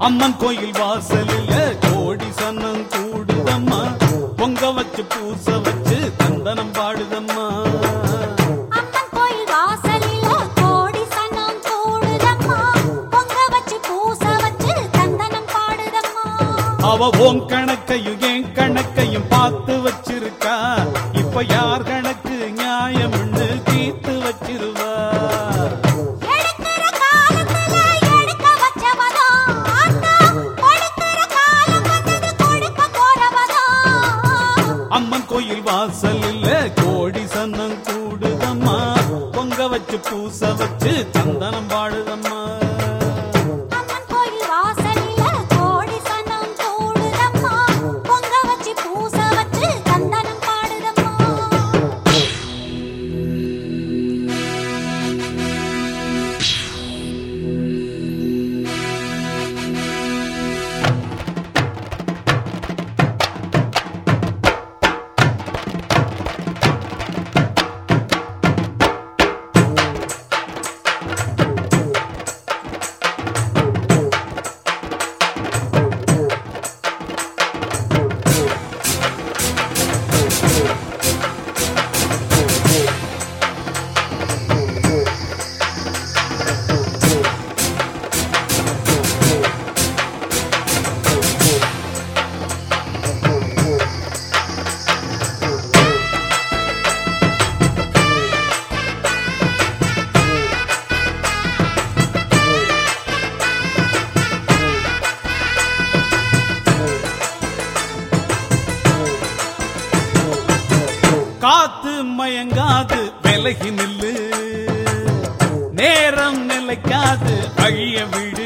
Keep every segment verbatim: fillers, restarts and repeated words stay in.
அம்மன் கோயில் வாசலில் கோடி சன்னம் கூடுதம்மா, பொங்க வச்சு பூச வச்சு தந்தனம் பாடுதம்மா. அம்மன் கோயில் வாசலில் கோடி சன்னம் கூடுதம்மா, பொங்க வச்சு பூச வச்சு தந்தனம் பாடுதம்மா. அவ ஓம் கணக்கையும் என் கணக்கையும் பார்த்து வச்சிருக்கா, இப்ப யார் கணக்கு நியாயம்னு தீர்த்து வச்சிருவா. அம்மன் கோயில் வாசலில் கோடி சன்னம் கூடுதம்மா, பொங்க வச்சு பூச வச்சு சந்தனம் பாடுதம்மா. அம்மன் கோயில் வாசலில் கோடி சன்னம் கூடுதம்மா, பொங்க வச்சு பூச வச்சு சந்தனம் பாடுதம்மா. காத்து மயங்காது விலகி நில்லு, நேரம் நிலைக்காது அழிய விடு.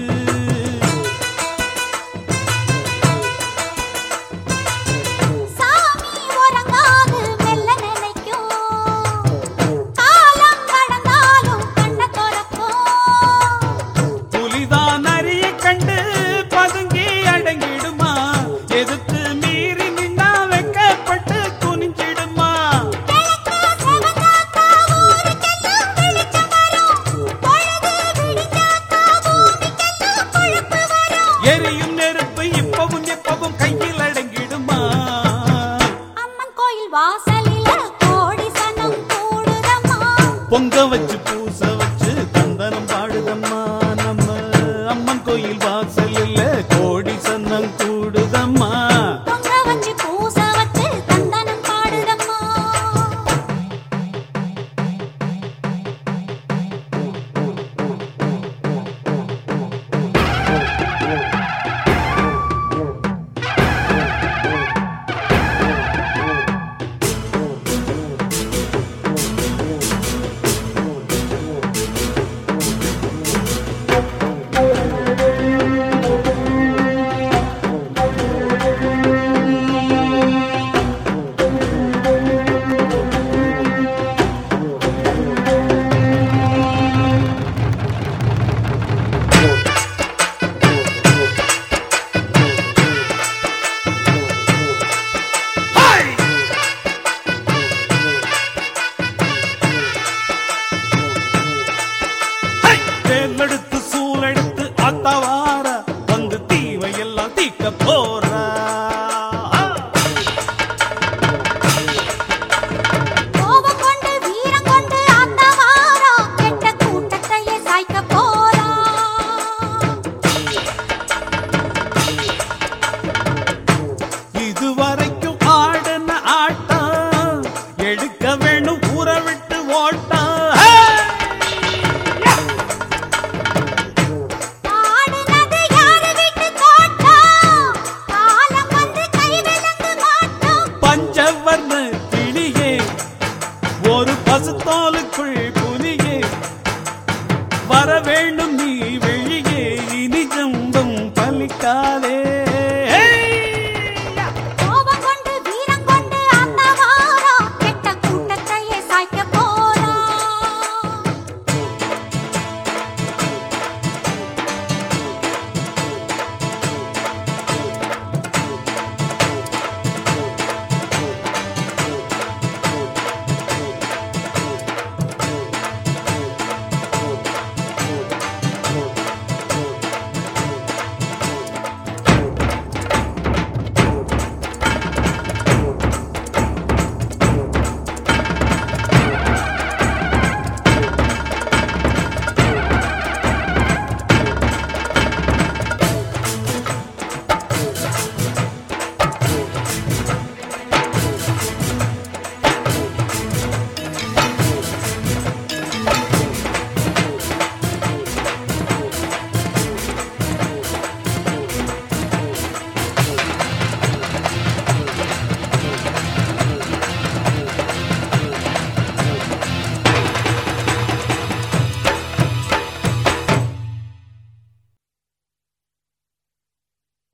சாமி உறங்காது மெல்ல நினைக்கும், காலம் கடந்தாலும் கண்ண துறக்கும். புலிதான் அரிய கண்டு பதுங்கி அடங்கிடுமா, எதுக்கு மீறி நின்னா வெக்கப்பட்டு குனிஞ்சிடுமா. கிழக்கு செவந்தாக்கா ஊருக்கெல்லாம் வெளிச்சம் வரும், பொழுது விடிஞ்சாக்கா பூமிக்கெல்லாம் கொழுப்பு வரும். எரியும் நெருப்பு இப்பவும் எப்பவும் கையில் அடங்கிடுமா. அம்மன் கோயில் வாசலில் கோடி சனம் கூடுதம்மா, பொங்க வச்சு பூச வச்சு தந்தனம் பாடுதம்மா. நம்ம அம்மன் கோயில் வாசலில் கோடி சன்னம் கூடுதம்மா. பொங்க வச்சு பூச வச்சு தந்தனம் பாடுதம்மா. தேர்ந்தெடுத்து சூழெடுத்து அத்தவார வந்து தீவை எல்லாம் தீக்க போ.